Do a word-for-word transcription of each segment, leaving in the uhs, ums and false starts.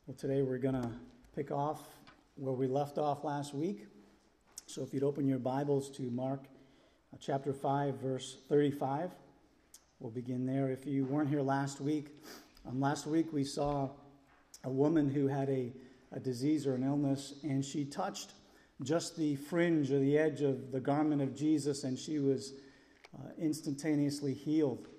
Well, today we're going to pick off where we left off last week. So if you'd open your Bibles to Mark uh, chapter five, verse thirty-five, we'll begin there. If you weren't here last week, um, last week we saw a woman who had a, a disease or an illness, and she touched just the fringe or the edge of the garment of Jesus, and she was uh, instantaneously healed.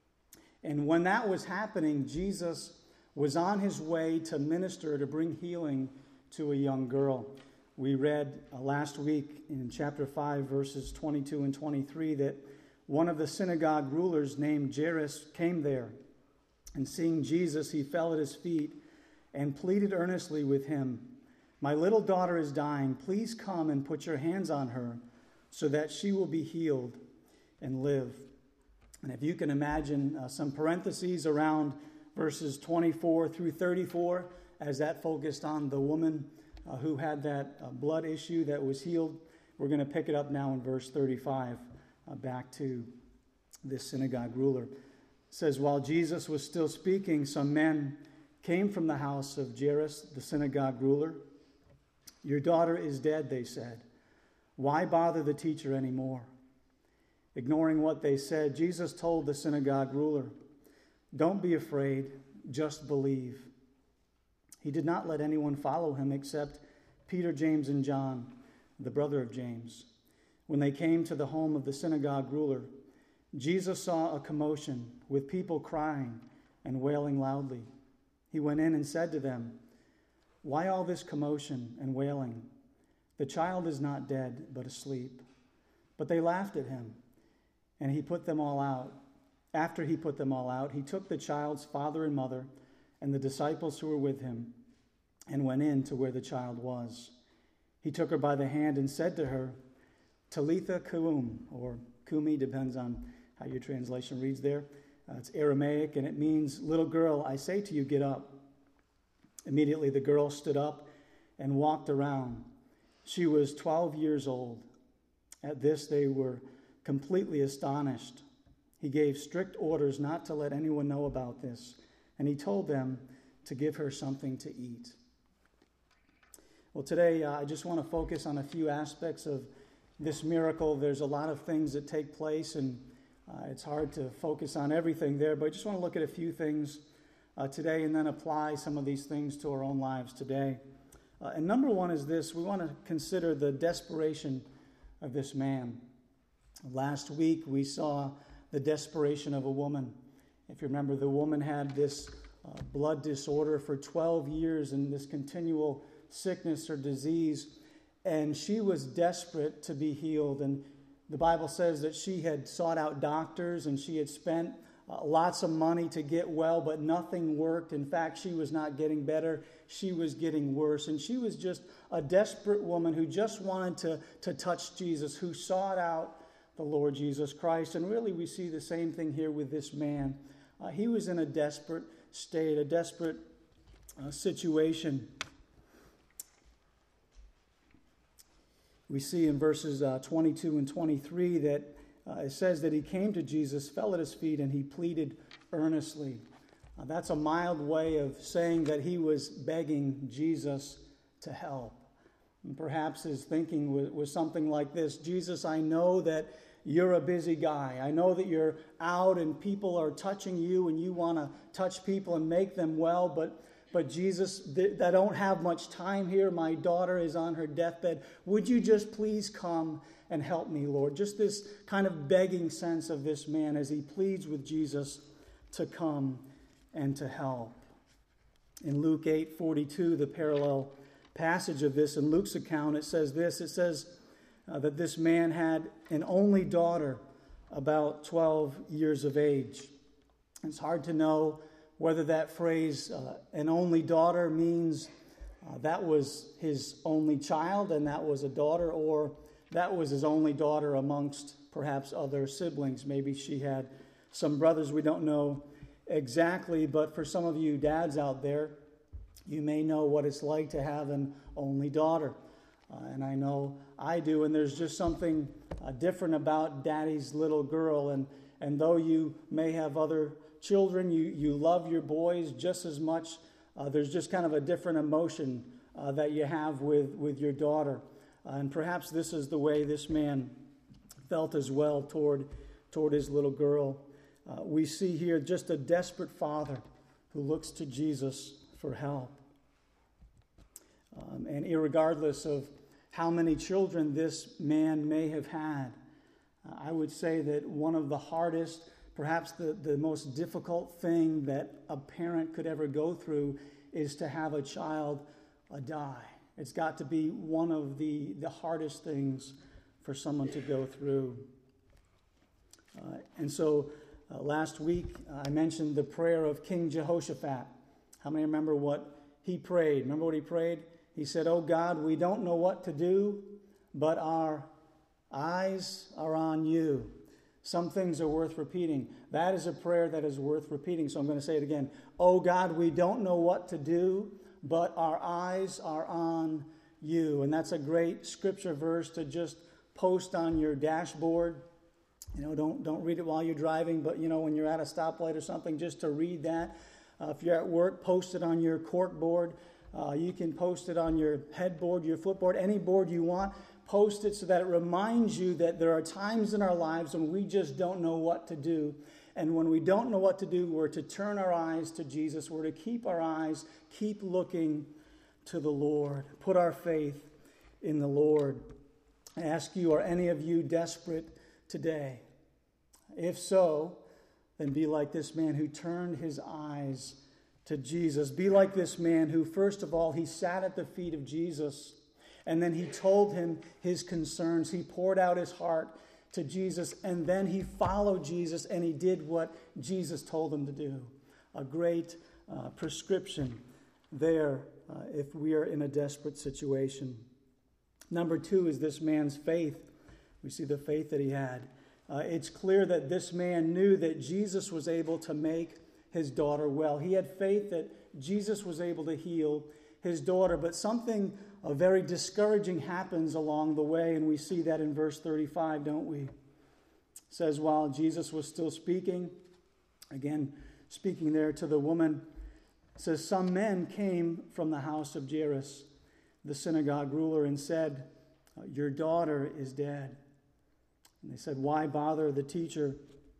And when that was happening, Jesus was on his way to minister, to bring healing to a young girl. We read uh, last week in chapter five, verses twenty-two and twenty-three, that one of the synagogue rulers named Jairus came there, and seeing Jesus, he fell at his feet and pleaded earnestly with him, "My little daughter is dying. Please come and put your hands on her so that she will be healed and live." And if you can imagine uh, some parentheses around verses twenty-four through thirty-four, as that focused on the woman uh, who had that uh, blood issue that was healed. We're going to pick it up now in verse thirty-five, uh, back to this synagogue ruler. It says, "While Jesus was still speaking, some men came from the house of Jairus, the synagogue ruler. 'Your daughter is dead,' they said. 'Why bother the teacher anymore?' Ignoring what they said, Jesus told the synagogue ruler, 'Don't be afraid, just believe.' He did not let anyone follow him except Peter, James, and John, the brother of James. When they came to the home of the synagogue ruler, Jesus saw a commotion with people crying and wailing loudly. He went in and said to them, 'Why all this commotion and wailing? The child is not dead, but asleep.' But they laughed at him, and he put them all out. After he put them all out, he took the child's father and mother and the disciples who were with him and went in to where the child was. He took her by the hand and said to her, 'Talitha koum,' or kumi, depends on how your translation reads there. Uh, it's Aramaic, and it means, 'Little girl, I say to you, get up.' Immediately the girl stood up and walked around. She was twelve years old. At this they were completely astonished. He gave strict orders not to let anyone know about this, and he told them to give her something to eat." Well, today uh, I just want to focus on a few aspects of this miracle. There's a lot of things that take place, and uh, it's hard to focus on everything there, but I just want to look at a few things uh, today and then apply some of these things to our own lives today. Uh, and number one is this: we want to consider the desperation of this man. Last week we saw the desperation of a woman. If you remember, the woman had this uh, blood disorder for twelve years and this continual sickness or disease, and she was desperate to be healed. And the Bible says that she had sought out doctors and she had spent uh, lots of money to get well, but nothing worked. In fact, she was not getting better. She was getting worse. And she was just a desperate woman who just wanted to, to touch Jesus, who sought out the Lord Jesus Christ. And really we see the same thing here with this man. Uh, he was in a desperate state, a desperate uh, situation. We see in verses uh, twenty-two and twenty-three that uh, it says that he came to Jesus, fell at his feet, and he pleaded earnestly. Uh, that's a mild way of saying that he was begging Jesus to help. And perhaps his thinking was, was something like this: "Jesus, I know that you're a busy guy. I know that you're out and people are touching you and you want to touch people and make them well. But, but Jesus, th- I don't have much time here. My daughter is on her deathbed. Would you just please come and help me, Lord?" Just this kind of begging sense of this man as he pleads with Jesus to come and to help. In Luke eight forty-two, the parallel passage of this, in Luke's account, it says this. It says, Uh, that this man had an only daughter about twelve years of age. It's hard to know whether that phrase, uh, an only daughter, means uh, that was his only child and that was a daughter, or that was his only daughter amongst perhaps other siblings. Maybe she had some brothers. We don't know exactly, but for some of you dads out there, you may know what it's like to have an only daughter. Uh, and I know I do, and there's just something uh, different about daddy's little girl. And, and though you may have other children, you, you love your boys just as much uh, there's just kind of a different emotion uh, that you have with, with your daughter. Uh, and perhaps this is the way this man felt as well toward, toward his little girl. Uh, we see here just a desperate father who looks to Jesus for help. Um, and irregardless of how many children this man may have had, uh, I would say that one of the hardest, perhaps the, the most difficult thing that a parent could ever go through is to have a child uh, die. It's got to be one of the, the hardest things for someone to go through. Uh, and so uh, last week uh, I mentioned the prayer of King Jehoshaphat. How many remember what he prayed? Remember what he prayed? He said, "Oh God, we don't know what to do, but our eyes are on you." Some things are worth repeating. That is a prayer that is worth repeating. So I'm going to say it again. "Oh God, we don't know what to do, but our eyes are on you." And that's a great scripture verse to just post on your dashboard. You know, don't don't read it while you're driving, but, you know, when you're at a stoplight or something, just to read that. Uh, if you're at work, post it on your cork board. Uh, you can post it on your headboard, your footboard, any board you want. Post it so that it reminds you that there are times in our lives when we just don't know what to do. And when we don't know what to do, we're to turn our eyes to Jesus. We're to keep our eyes, keep looking to the Lord. Put our faith in the Lord. I ask you, are any of you desperate today? If so, then be like this man who turned his eyes to Jesus. Be like this man who, first of all, he sat at the feet of Jesus, and then he told him his concerns. He poured out his heart to Jesus, and then he followed Jesus, and he did what Jesus told him to do. A great uh, prescription there uh, if we are in a desperate situation. Number two is this man's faith. We see the faith that he had. Uh, it's clear that this man knew that Jesus was able to make his daughter well. He had faith that Jesus was able to heal his daughter, but something uh, very discouraging happens along the way, and we see that in verse thirty-five, don't we? It says, while Jesus was still speaking, again, speaking there to the woman, it says, some men came from the house of Jairus, the synagogue ruler, and said, your daughter is dead. And they said, why bother the teacher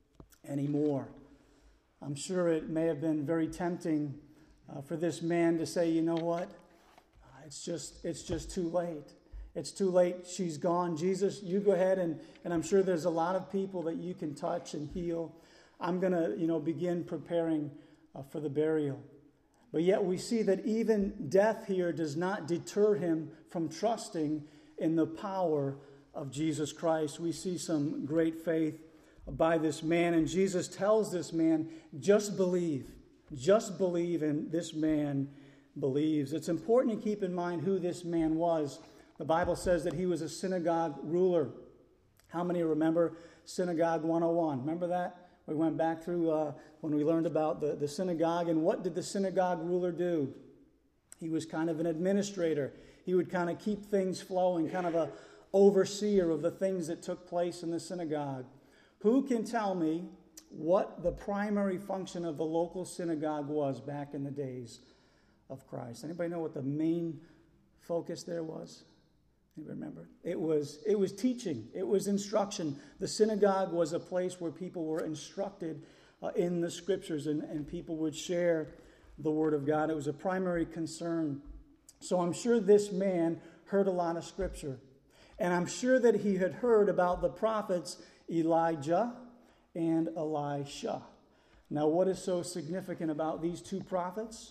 anymore? I'm sure it may have been very tempting uh, for this man to say, you know what? Uh, it's just it's just too late. It's too late. She's gone. Jesus, you go ahead, and, and I'm sure there's a lot of people that you can touch and heal. I'm going to, you know, begin preparing uh, for the burial. But yet we see that even death here does not deter him from trusting in the power of Jesus Christ. We see some great faith by this man, and Jesus tells this man, just believe. Just believe, and this man believes. It's important to keep in mind who this man was. The Bible says that he was a synagogue ruler. How many remember Synagogue one oh one? Remember that? We went back through uh, when we learned about the, the synagogue, and what did the synagogue ruler do? He was kind of an administrator. He would kind of keep things flowing, kind of a overseer of the things that took place in the synagogue. Who can tell me what the primary function of the local synagogue was back in the days of Christ? Anybody know what the main focus there was? Anybody remember? It was, it was teaching. It was instruction. The synagogue was a place where people were instructed uh, in the scriptures, and, and people would share the word of God. It was a primary concern. So I'm sure this man heard a lot of scripture. And I'm sure that he had heard about the prophets Elijah and Elisha. Now, what is so significant about these two prophets?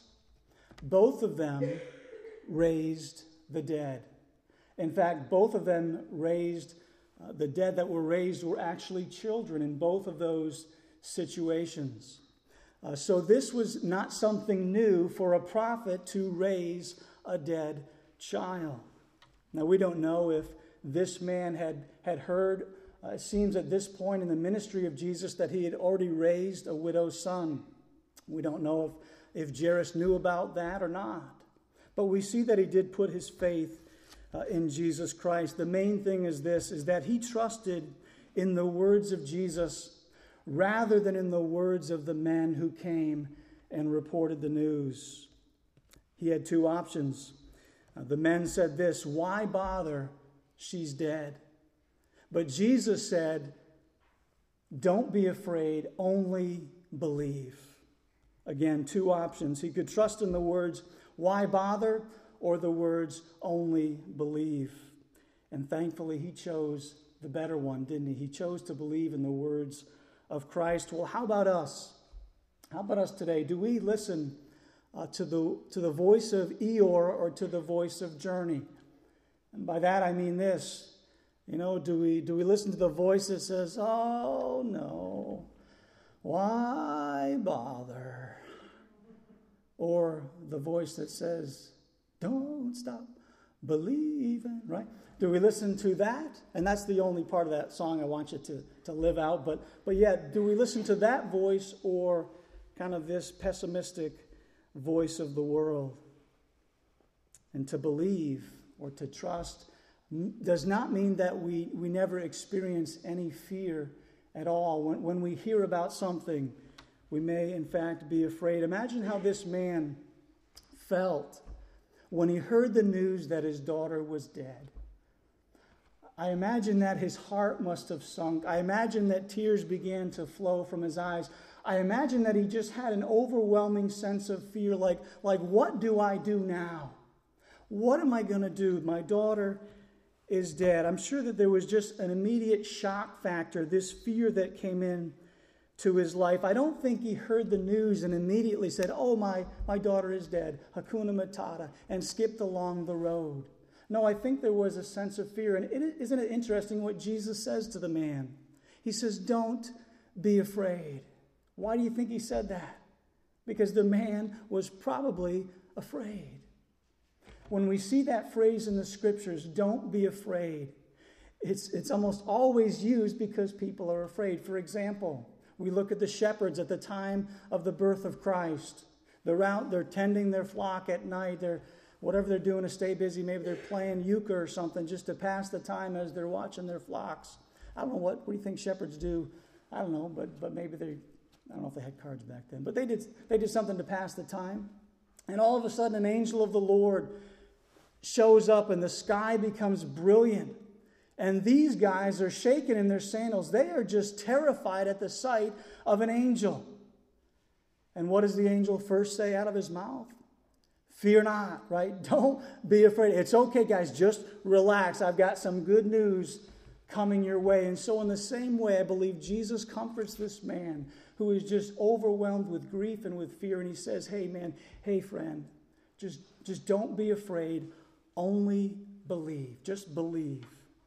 Both of them raised the dead. In fact, both of them raised, uh, the dead that were raised were actually children in both of those situations. Uh, so this was not something new for a prophet to raise a dead child. Now, we don't know if this man had, had heard. Uh, it seems at this point in the ministry of Jesus that he had already raised a widow's son. We don't know if, if Jairus knew about that or not. But we see that he did put his faith uh, in Jesus Christ. The main thing is this, is that he trusted in the words of Jesus rather than in the words of the men who came and reported the news. He had two options. Uh, the men said this, "Why bother? She's dead." But Jesus said, "Don't be afraid, only believe." Again, two options. He could trust in the words, "Why bother?" or the words, "Only believe." And thankfully, he chose the better one, didn't he? He chose to believe in the words of Christ. Well, how about us? How about us today? Do we listen uh, to the to the voice of Eeyore or to the voice of Journey? And by that I mean this. You know, do we do we listen to the voice that says, "Oh no, why bother?" Or the voice that says, "Don't stop believing," right? Do we listen to that? And that's the only part of that song I want you to, to live out. But, but yet, do we listen to that voice or kind of this pessimistic voice of the world? And to believe or to trust does not mean that we, we never experience any fear at all. When, when we hear about something, we may in fact be afraid. Imagine how this man felt when he heard the news that his daughter was dead. I imagine that his heart must have sunk. I imagine that tears began to flow from his eyes. I imagine that he just had an overwhelming sense of fear, like, like what do I do now? What am I going to do? My daughter is dead. I'm sure that there was just an immediate shock factor, this fear that came in to his life. I don't think he heard the news and immediately said, "Oh, my, my daughter is dead, Hakuna Matata," and skipped along the road. No, I think there was a sense of fear. And it, isn't it interesting what Jesus says to the man? He says, "Don't be afraid." Why do you think he said that? Because the man was probably afraid. When we see that phrase in the scriptures, "don't be afraid," it's, it's almost always used because people are afraid. For example, we look at the shepherds at the time of the birth of Christ. They're out, they're tending their flock at night. They're whatever they're doing to stay busy. Maybe they're playing euchre or something just to pass the time as they're watching their flocks. I don't know, what, what do you think shepherds do? I don't know, but but maybe they, I don't know if they had cards back then. But they did, they did something to pass the time. And all of a sudden an angel of the Lord shows up and the sky becomes brilliant. And these guys are shaking in their sandals. They are just terrified at the sight of an angel. And what does the angel first say out of his mouth? "Fear not," right? Don't be afraid. It's okay, guys. Just relax. I've got some good news coming your way. And so in the same way, I believe Jesus comforts this man who is just overwhelmed with grief and with fear. And he says, "Hey, man, hey, friend, just, just don't be afraid. Only believe. Just believe."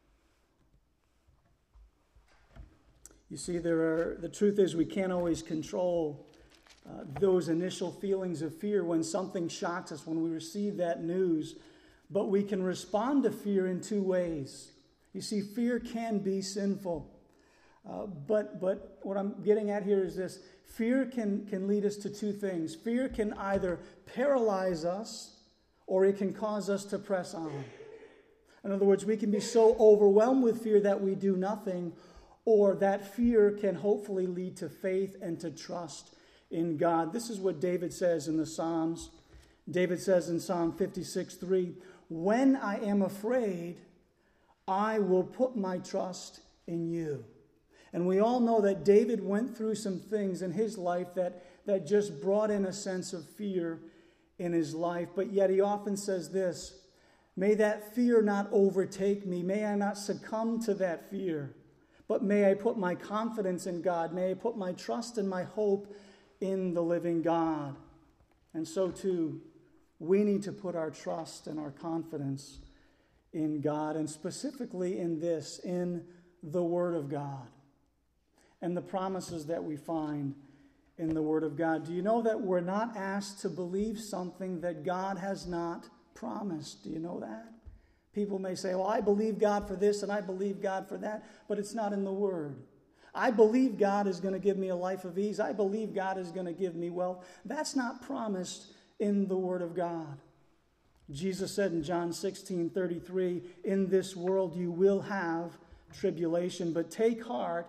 You see, there are, the truth is we can't always control uh, those initial feelings of fear when something shocks us, when we receive that news. But we can respond to fear in two ways. You see, fear can be sinful. Uh, but but what I'm getting at here is this. Fear can, can lead us to two things. Fear can either paralyze us or it can cause us to press on. In other words, we can be so overwhelmed with fear that we do nothing, or that fear can hopefully lead to faith and to trust in God. This is what David says in the Psalms. David says in Psalm fifty-six three, "When I am afraid, I will put my trust in you." And we all know that David went through some things in his life that, that just brought in a sense of fear in his life. But yet he often says this, "May that fear not overtake me. May I not succumb to that fear. But may I put my confidence in God. May I put my trust and my hope in the living God." And so too, we need to put our trust and our confidence in God, and specifically in this, in the Word of God and the promises that we find in the Word of God. Do you know that we're not asked to believe something that God has not promised? Do you know that? People may say, "Well, I believe God for this and I believe God for that," but it's not in the Word. I believe God is going to give me a life of ease. I believe God is going to give me wealth. That's not promised in the Word of God. Jesus said in John sixteen thirty-three, "In this world you will have tribulation, but take heart,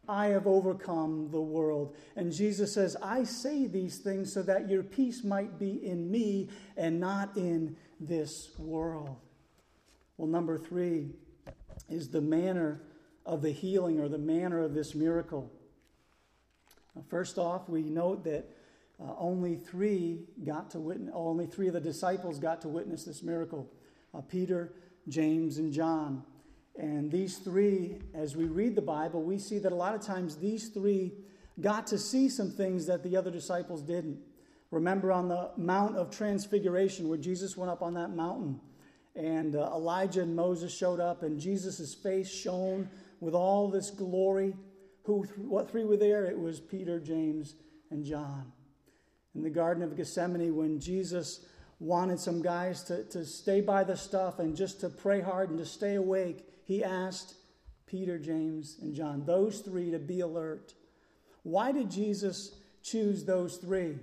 I have overcome the world. And Jesus says, I say these things so that your peace might be in me and not in this world. Well, number three is the manner of the healing, or the manner of this miracle. First off, we note that uh, only three got to witness, only three of the disciples got to witness this miracle. Uh, Peter, James, and John. And these three, as we read the Bible, we see that a lot of times these three got to see some things that the other disciples didn't. Remember on the Mount of Transfiguration, where Jesus went up on that mountain, and uh, Elijah and Moses showed up, and Jesus' face shone with all this glory. Who, what three were there? It was Peter, James, and John. In the Garden of Gethsemane, when Jesus wanted some guys to, to stay by the stuff and just to pray hard and to stay awake, he asked Peter, James, and John, those three, to be alert. Why did Jesus choose those three?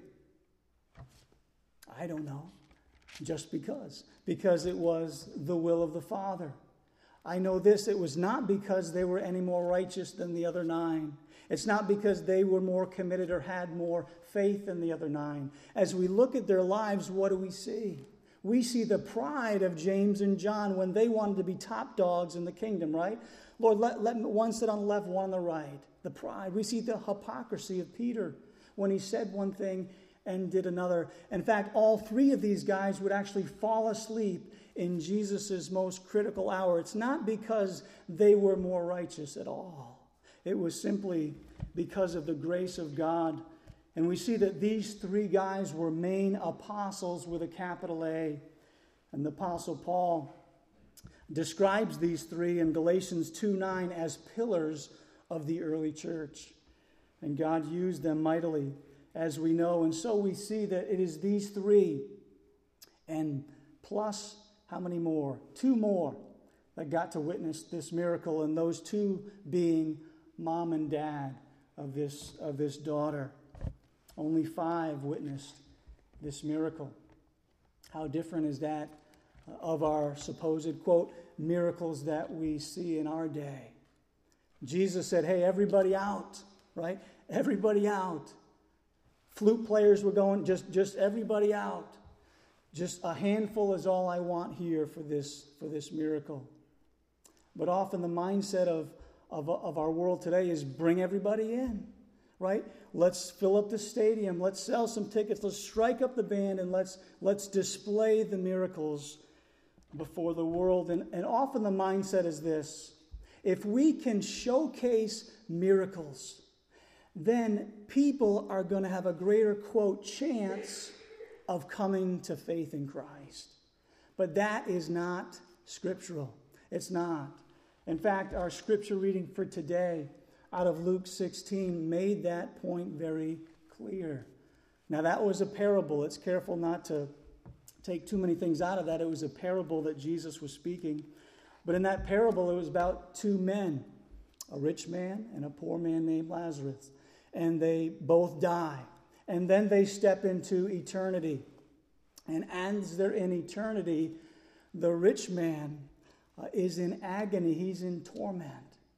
I don't know. Just because. Because it was the will of the Father. I know this, it was not because they were any more righteous than the other nine. It's not because they were more committed or had more faith than the other nine. As we look at their lives, what do we see? We see the pride of James and John when they wanted to be top dogs in the kingdom, right? Lord, let, let one sit on the left, one on the right. The pride. We see the hypocrisy of Peter when he said one thing and did another. In fact, all three of these guys would actually fall asleep in Jesus' most critical hour. It's not because they were more righteous at all. It was simply because of the grace of God. And we see that these three guys were main apostles with a capital A. And the Apostle Paul describes these three in Galatians two nine as pillars of the early church. And God used them mightily, as we know. And so we see that it is these three, and plus how many more? Two more that got to witness this miracle, and those two being mom and dad of this, of this daughter. Only five witnessed this miracle. How different is that of our supposed, quote, miracles that we see in our day? Jesus said, hey, everybody out, right? Everybody out. Flute players were going, just, just everybody out. Just a handful is all I want here for this, for this miracle. But often the mindset of, of, of our world today is bring everybody in, right? Let's fill up the stadium. Let's sell some tickets. Let's strike up the band, and let's, let's display the miracles before the world. And, and often the mindset is this: if we can showcase miracles, then people are going to have a greater, quote, chance of coming to faith in Christ. But that is not scriptural. It's not. In fact, our scripture reading for today out of Luke sixteen made that point very clear. Now, that was a parable. It's careful not to take too many things out of that. It was a parable that Jesus was speaking. But in that parable, it was about two men, a rich man and a poor man named Lazarus. And they both die. And then they step into eternity. And as they're in eternity, the rich man uh, is in agony. He's in torment.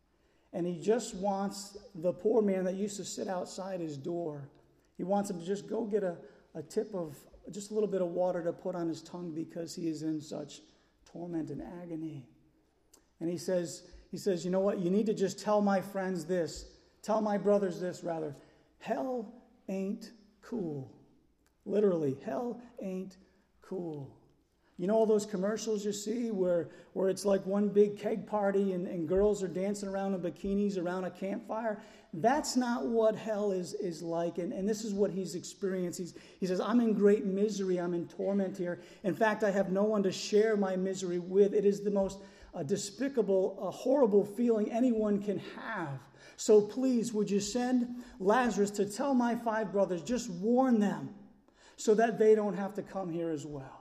And he just wants the poor man that used to sit outside his door, he wants him to just go get a, a tip of, just a little bit of water to put on his tongue because he is in such torment and agony. And he says, he says, you know what? You need to just tell my friends this. Tell my brothers this, rather. Hell ain't cool. Literally, hell ain't cool. You know all those commercials you see where, where it's like one big keg party and, and girls are dancing around in bikinis around a campfire? That's not what hell is, is like. And, and this is what he's experienced. He's, he says, I'm in great misery. I'm in torment here. In fact, I have no one to share my misery with. It is the most uh, despicable, uh, horrible feeling anyone can have. So please, would you send Lazarus to tell my five brothers, just warn them so that they don't have to come here as well.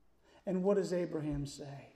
And what does Abraham say?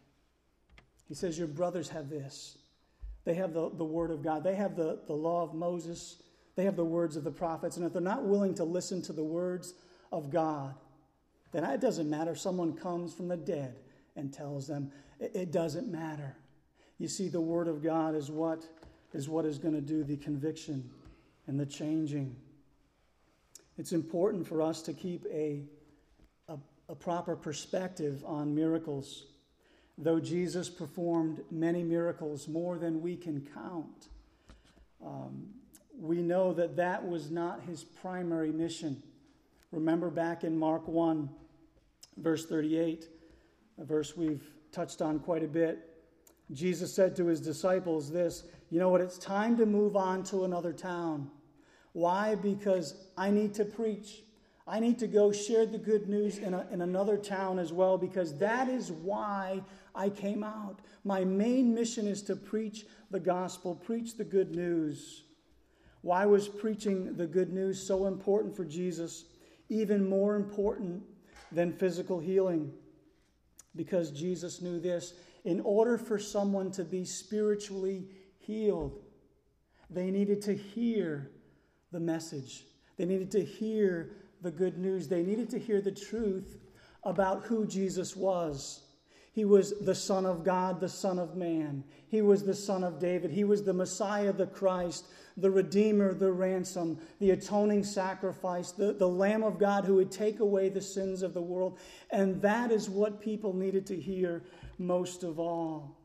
He says, your brothers have this. They have the, the word of God. They have the, the law of Moses. They have the words of the prophets. And if they're not willing to listen to the words of God, then it doesn't matter if someone comes from the dead and tells them. It, it doesn't matter. You see, the word of God is what is what is going to do the conviction and the changing. It's important for us to keep a, a, a proper perspective on miracles. Though Jesus performed many miracles, more than we can count, um, we know that that was not his primary mission. Remember back in Mark one, verse thirty-eight, a verse we've touched on quite a bit. Jesus said to his disciples this, you know what, it's time to move on to another town. Why? Because I need to preach. I need to go share the good news in, a, in another town as well, because that is why I came out. My main mission is to preach the gospel, preach the good news. Why was preaching the good news so important for Jesus? Even more important than physical healing. Because Jesus knew this. In order for someone to be spiritually healed, they needed to hear the message. They needed to hear the good news. They needed to hear the truth about who Jesus was. He was the Son of God, the Son of Man. He was the Son of David. He was the Messiah, the Christ, the Redeemer, the ransom, the atoning sacrifice, the, the Lamb of God who would take away the sins of the world. And that is what people needed to hear most of all.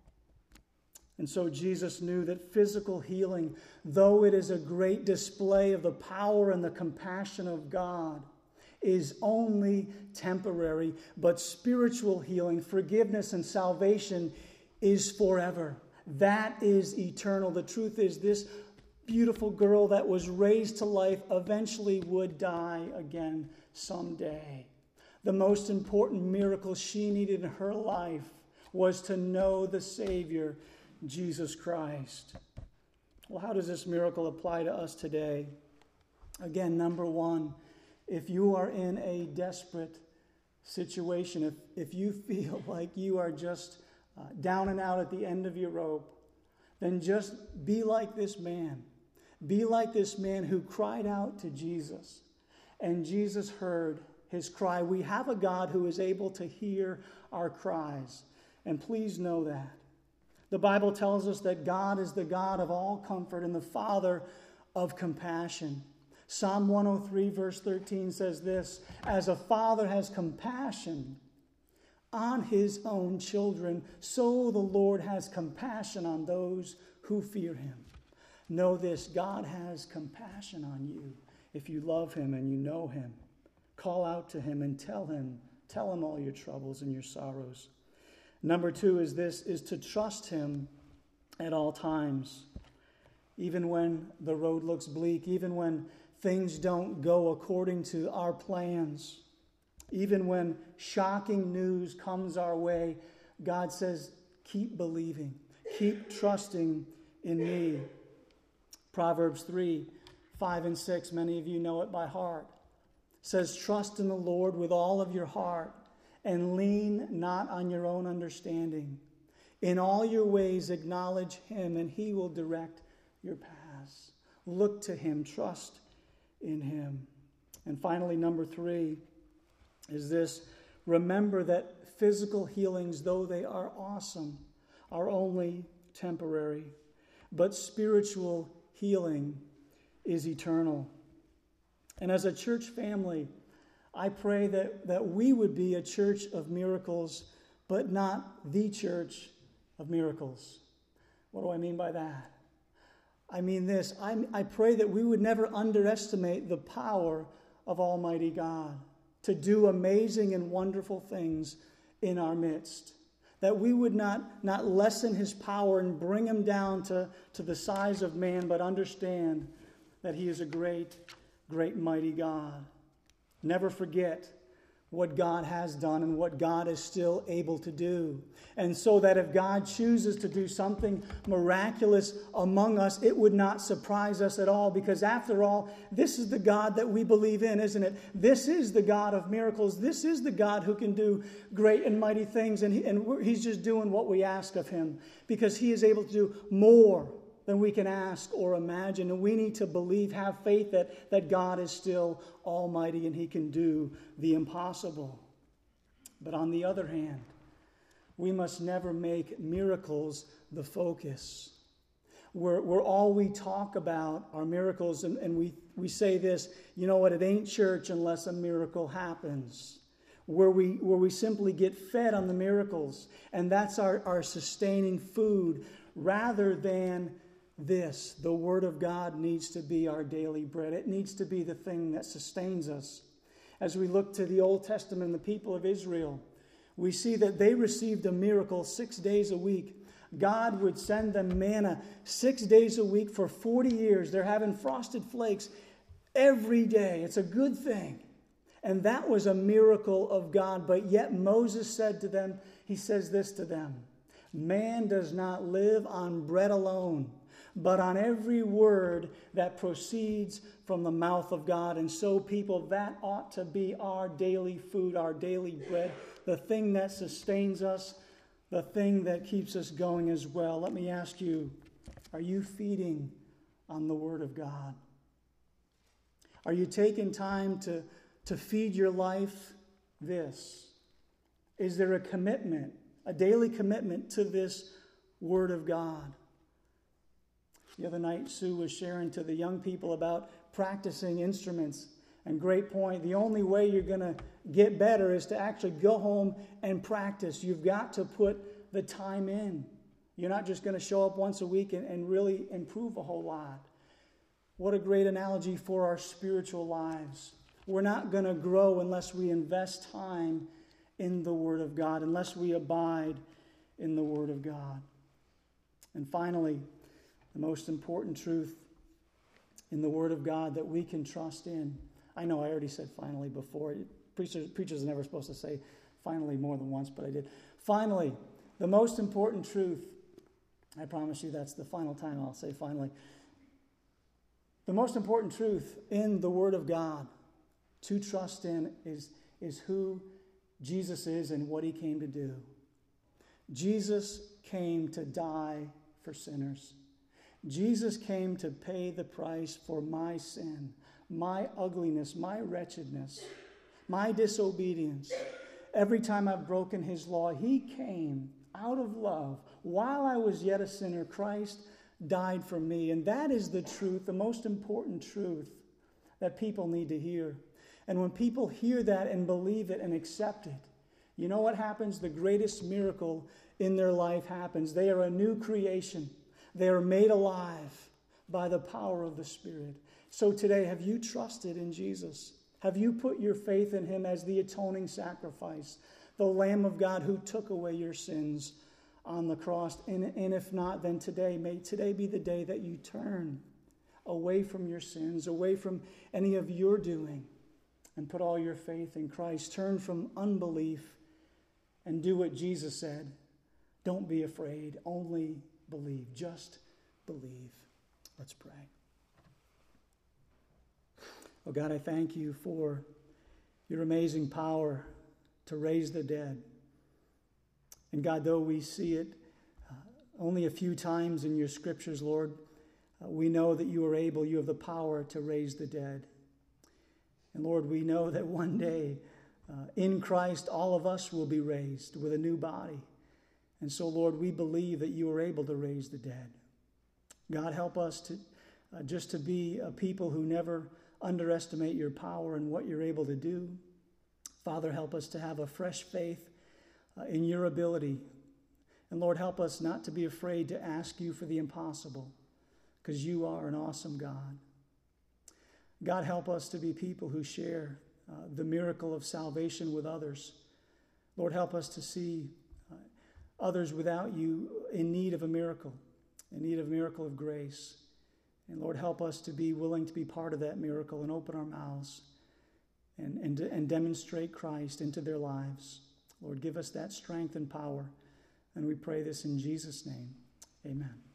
And so Jesus knew that physical healing, though it is a great display of the power and the compassion of God, is only temporary, but spiritual healing, forgiveness, and salvation is forever. That is eternal. The truth is, this beautiful girl that was raised to life eventually would die again someday. The most important miracle she needed in her life was to know the Savior, Jesus Christ. Well, how does this miracle apply to us today? Again, number one, if you are in a desperate situation, if, if you feel like you are just uh, down and out at the end of your rope, then just be like this man. Be like this man who cried out to Jesus, and Jesus heard his cry. We have a God who is able to hear our cries, and please know that. The Bible tells us that God is the God of all comfort and the Father of compassion. Psalm one oh three verse thirteen says this, as a father has compassion on his own children, so the Lord has compassion on those who fear him. Know this, God has compassion on you if you love him and you know him. Call out to him and tell him, tell him all your troubles and your sorrows. Number two is this, is to trust him at all times. Even when the road looks bleak, even when things don't go according to our plans, even when shocking news comes our way, God says, keep believing, keep trusting in me. Proverbs three, five and six, many of you know it by heart, says, trust in the Lord with all of your heart and lean not on your own understanding. In all your ways acknowledge him and he will direct your paths. Look to him, trust in him. And finally, number three is this, remember that physical healings, though they are awesome, are only temporary, but spiritual healing is eternal. And as a church family, I pray that, that we would be a church of miracles, but not the church of miracles. What do I mean by that? I mean this, I, I pray that we would never underestimate the power of Almighty God to do amazing and wonderful things in our midst. That we would not, not lessen his power and bring him down to, to the size of man, but understand that he is a great, great, mighty God. Never forget what God has done and what God is still able to do. And so that if God chooses to do something miraculous among us, it would not surprise us at all, because after all, this is the God that we believe in, isn't it? This is the God of miracles. This is the God who can do great and mighty things, and, he, and he's just doing what we ask of him, because he is able to do more than we can ask or imagine. And we need to believe, have faith that, that God is still almighty and he can do the impossible. But on the other hand, we must never make miracles the focus. where, where all we talk about are miracles, and, and we, we say this, you know what, it ain't church unless a miracle happens. Where we, where we simply get fed on the miracles, and that's our, our sustaining food, rather than this. The Word of God needs to be our daily bread. It needs to be the thing that sustains us. As we look to the Old Testament and the people of Israel, we see that they received a miracle six days a week. God would send them manna six days a week for forty years. They're having frosted flakes every day. It's a good thing. And that was a miracle of God. But yet Moses said to them, he says this to them, man does not live on bread alone, but on every word that proceeds from the mouth of God. And so, people, that ought to be our daily food, our daily bread, the thing that sustains us, the thing that keeps us going as well. Let me ask you, are you feeding on the Word of God? Are you taking time to, to feed your life this? Is there a commitment, a daily commitment to this Word of God? The other night, Sue was sharing to the young people about practicing instruments. And great point. The only way you're going to get better is to actually go home and practice. You've got to put the time in. You're not just going to show up once a week and, and really improve a whole lot. What a great analogy for our spiritual lives. We're not going to grow unless we invest time in the Word of God, unless we abide in the Word of God. And finally, the most important truth in the Word of God that we can trust in. I know I already said finally before. Preachers, preachers are never supposed to say finally more than once, but I did. Finally, the most important truth, I promise you that's the final time I'll say finally. The most important truth in the Word of God to trust in is, is who Jesus is and what He came to do. Jesus came to die for sinners. Jesus came to pay the price for my sin, my ugliness, my wretchedness, my disobedience. Every time I've broken His law, He came out of love. While I was yet a sinner, Christ died for me. And that is the truth, the most important truth that people need to hear. And when people hear that and believe it and accept it, you know what happens? The greatest miracle in their life happens. They are a new creation. They are made alive by the power of the Spirit. So today, have you trusted in Jesus? Have you put your faith in Him as the atoning sacrifice, the Lamb of God who took away your sins on the cross? And, and if not, then today, may today be the day that you turn away from your sins, away from any of your doing, and put all your faith in Christ. Turn from unbelief and do what Jesus said. Don't be afraid, only believe. Just believe. Let's pray. Oh God, I thank You for Your amazing power to raise the dead. And God, though we see it uh, only a few times in Your scriptures, Lord, uh, we know that You are able, You have the power to raise the dead. And Lord, we know that one day uh, in Christ all of us will be raised with a new body. And so, Lord, we believe that You are able to raise the dead. God, help us to uh, just to be a people who never underestimate Your power and what You're able to do. Father, help us to have a fresh faith uh, in Your ability. And Lord, help us not to be afraid to ask You for the impossible, because You are an awesome God. God, help us to be people who share uh, the miracle of salvation with others. Lord, help us to see uh, others without You in need of a miracle, in need of a miracle of grace. And Lord, help us to be willing to be part of that miracle and open our mouths and, and, and demonstrate Christ into their lives. Lord, give us that strength and power. And we pray this in Jesus' name. Amen.